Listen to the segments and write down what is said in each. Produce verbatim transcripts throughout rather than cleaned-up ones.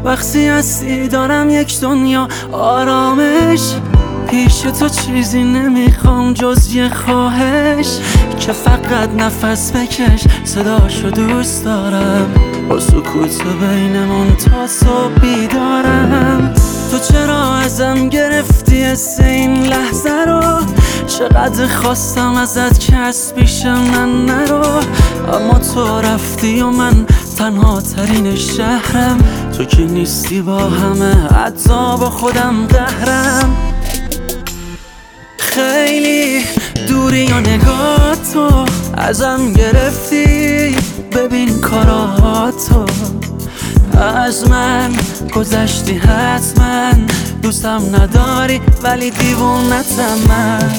وقتی هستی دارم یک دنیا آرامش. پیش تو چیزی نمیخوام جز یه خواهش، که فقط نفس بکش صداشو دوست دارم. با سکوت بینمون تا صبح بیدارم. تو چرا ازم گرفتی حس این لحظه رو؟ چقدر خواستم ازت که از پیش من نرو، اما تو رفتی و من تنها ترین شهرم. تو که نیستی با همه حتی با خودم قهرم. خیلی دوری و نگاه تو ازم گرفتی، ببین کاراتو از من گذشتی حتما. دوستم نداری ولی دیوونتم من.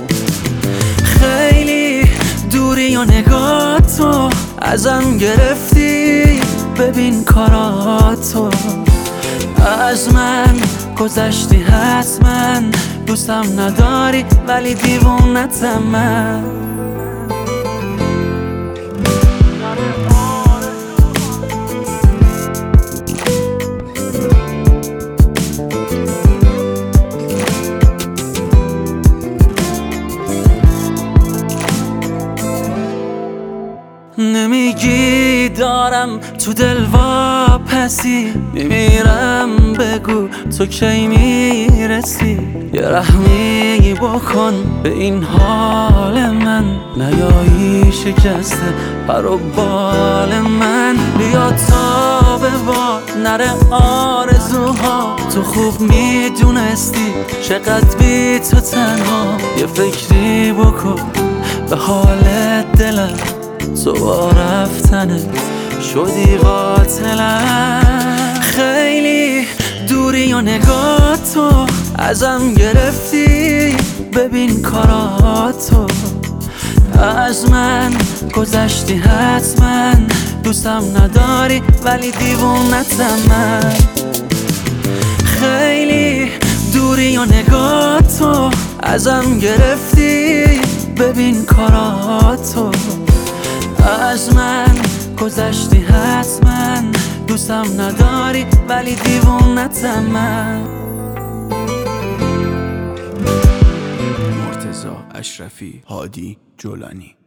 خیلی دوری و نگاه تو ازم گرفتی، ببین کاراتو از من گذشتی حتما. دوستم نداری ولی دیوونتم من. نمیگی دارم تو دل واپسی، میمیرم بگو تو کی میرسی. یه رحمی بکن به این حال من، نیایی شکسته پر و بال من. بیا تا به با نره آرزوها، تو خوب میدونستی چقدر بی تو تنها. یه فکری بکن به حال دلم، تو با رفتنت شدی قاتلم. خیلی دوری و نگاه تو ازم گرفتی، ببین کاراتو از من گذشتی حتما. دوستم نداری ولی دیوونتم من. خیلی دوری و نگاه تو ازم گرفتی، ببین کاراتو از من گذشتی حتما. دوستم نداری ولی دیوونتم من. مرتضی اشرفی، هادی جولانی.